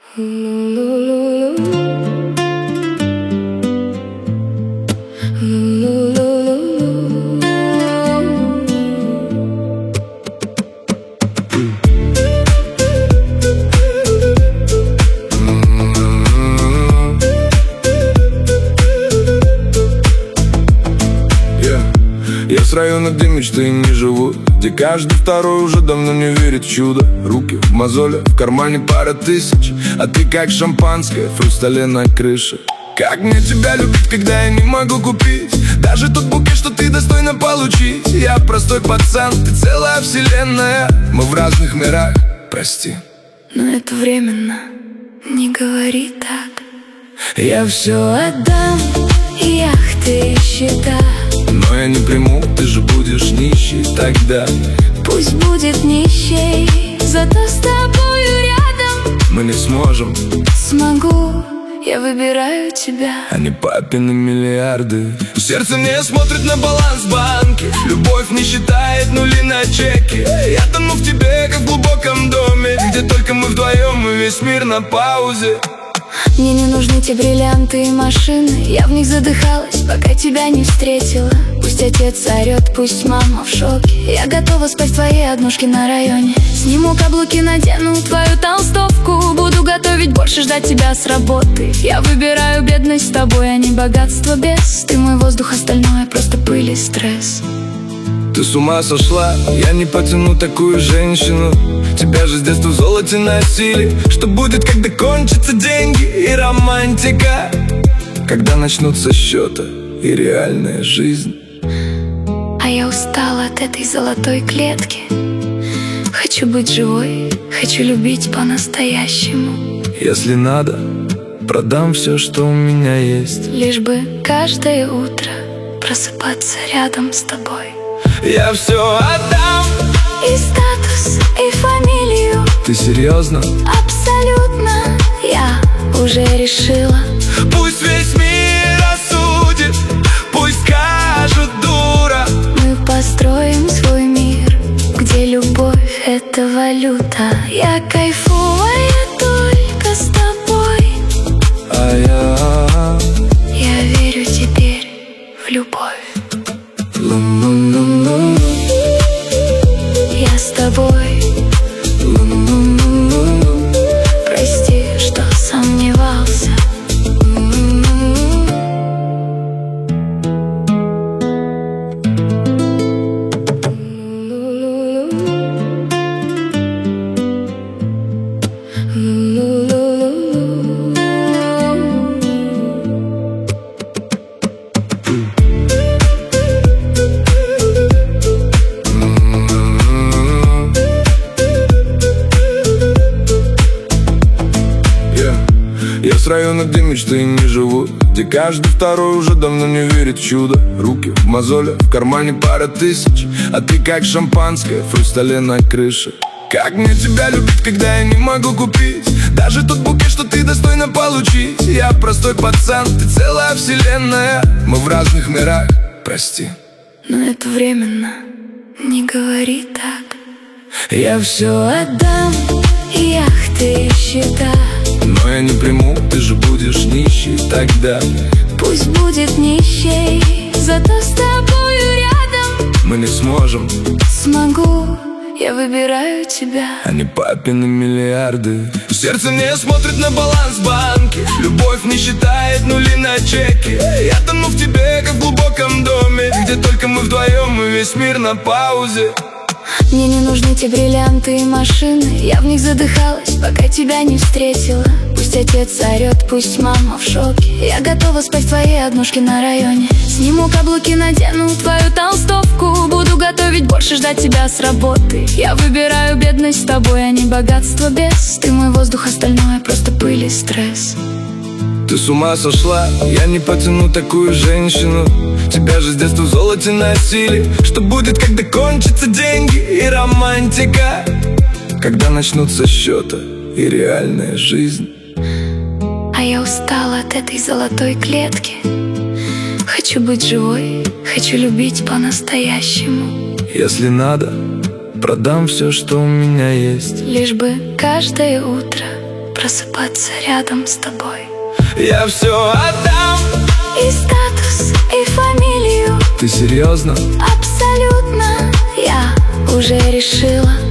Я с района, где мечты не живут, где каждый второй уже давно не верит в чудо. Руки в мозолях, в кармане пара тысяч, а ты как шампанское в хрустале на крыше. Как мне тебя любить, когда я не могу купить даже тот букет, что ты достойна получить? Я простой пацан, ты целая вселенная, мы в разных мирах, прости. Но это временно, не говори так. Я все отдам, и яхты, и счета, но я не приму, ты же будешь нищей тогда. пусть будет нищей, зато с тобою рядом Мы не сможем. смогу, я выбираю тебя, а не папины миллиарды. Сердце не смотрит на баланс в банке, любовь не считает нули на чеке. Я тону в тебе, как в глубоком доме, где только мы вдвоем, и весь мир на паузе. Мне не нужны те бриллианты и машины, я в них задыхалась, пока тебя не встретила. Пусть отец орет, пусть мама в шоке, я готова спать в твоей однушке на районе. Сниму каблуки, надену твою толстовку, буду готовить, больше ждать тебя с работы. Я выбираю бедность с тобой, а не богатство без. Ты мой воздух, остальное просто пыль и стресс. Ты с ума сошла, я не потяну такую женщину. Тебя же с детства в золоте носили. Что будет, когда кончатся деньги и романтика? Когда начнутся счета и реальная жизнь? А я устала от этой золотой клетки. Хочу быть живой, хочу любить по-настоящему. Если надо, продам все, что у меня есть, лишь бы каждое утро просыпаться рядом с тобой. Я все отдам, и статус, и фамилию. Ты серьезно? Абсолютно, я уже решила. Пусть весь мир осудит, пусть скажут дура. Мы построим свой мир, где любовь — это валюта. Я кайфую только с тобой, а я верю теперь в любовь. Я с тобой. Прости, что сомневался. Я с района, где мечты не живут, где каждый второй уже давно не верит в чудо. Руки в мозолях, в кармане пара тысяч, а ты как шампанское в хрустале на крыше. Как мне тебя любить, когда я не могу купить даже тот букет, что ты достойна получить? Я простой пацан, ты целая вселенная, мы в разных мирах, прости. Но это временно, не говори так. Я все отдам, и яхты, и счета, но я не приму, ты же будешь нищей тогда. пусть будет нищей, зато с тобою рядом Мы не сможем. смогу, я выбираю тебя, а не папины миллиарды. Сердце не смотрит на баланс в банке, любовь не считает нули на чеке. Я тону в тебе, как в глубоком доме, где только мы вдвоем, и весь мир на паузе. Мне не нужны те бриллианты и машины, я в них задыхалась, пока тебя не встретила. Пусть отец орет, пусть мама в шоке, я готова спать в твоей однушке на районе. Сниму каблуки, надену твою толстовку, буду готовить, больше ждать тебя с работы. Я выбираю бедность с тобой, а не богатство без. Ты мой воздух, остальное просто пыль и стресс. Ты с ума сошла, я не потяну такую женщину. Тебя же с детства в золоте носили. Что будет, когда кончатся деньги и романтика? Когда начнутся счета и реальная жизнь? А я устала от этой золотой клетки. Хочу быть живой, хочу любить по-настоящему. Если надо, продам все, что у меня есть, лишь бы каждое утро просыпаться рядом с тобой. Я все отдам. И статус, и фамилию. Ты серьезно? Абсолютно. Я уже решила.